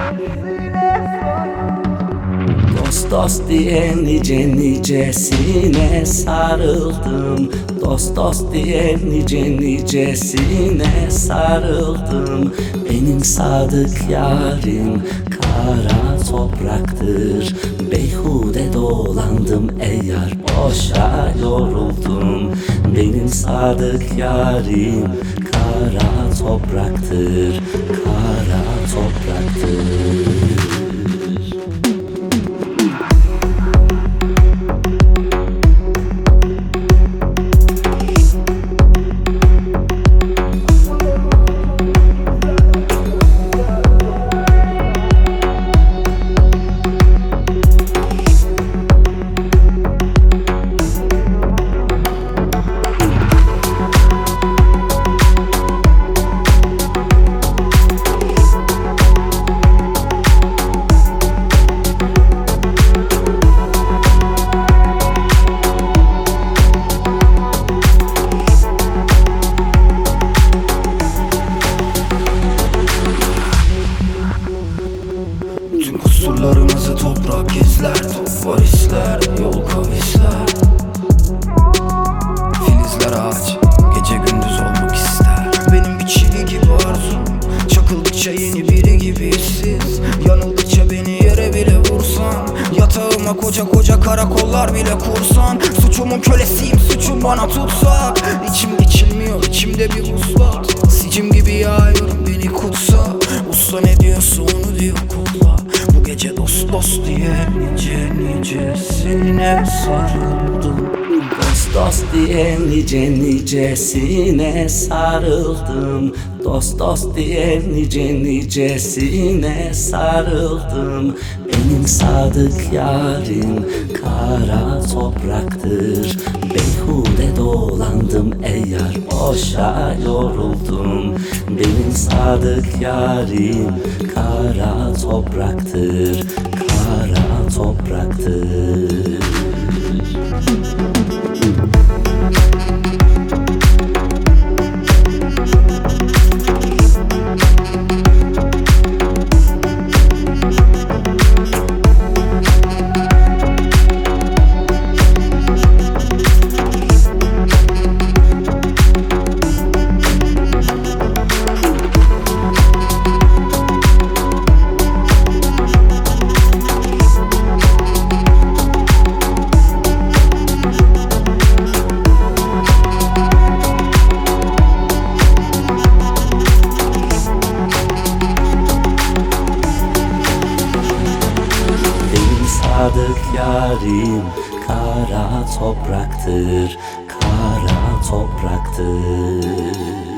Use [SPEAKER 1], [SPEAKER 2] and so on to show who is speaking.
[SPEAKER 1] Dost dost diye nicesine sarıldım. Dost dost diye nicesine sarıldım. Benim sadık yarim kara topraktır. Beyhude dolandım ey yar, boşa yoruldum. Benim sadık yarim kara topraktır, kara topraktır.
[SPEAKER 2] Tüm kusurlarımızı toprak izler, top varisler, yol kavisler. Filizler ağaç, gece gündüz olmak ister. Benim bir çivi gibi arzum, çakıldıkça yeni biri gibi işsiz. Yanıldıkça beni yere bile vursan, yatağıma koca koca karakollar bile kursan. Suçumun kölesiyim, suçum bana tutsak. İçim geçilmiyor, içimde bir vuslat. Sicim gibi yağıyorum, beni kutsa. Usta ne diyorsa onu diyor, kokla. Bu gece dost dost diye nicesine sarıldım.
[SPEAKER 1] Dost dost diye nicesine sarıldım. Dost dost diye nicesine sarıldım. Benim sadık yarim kara topraktır. Beyhude dolandım ey yar, boşa yoruldum. Benim sadık yarim kara topraktır, kara topraktır. Sadık yarim kara topraktır, kara topraktır.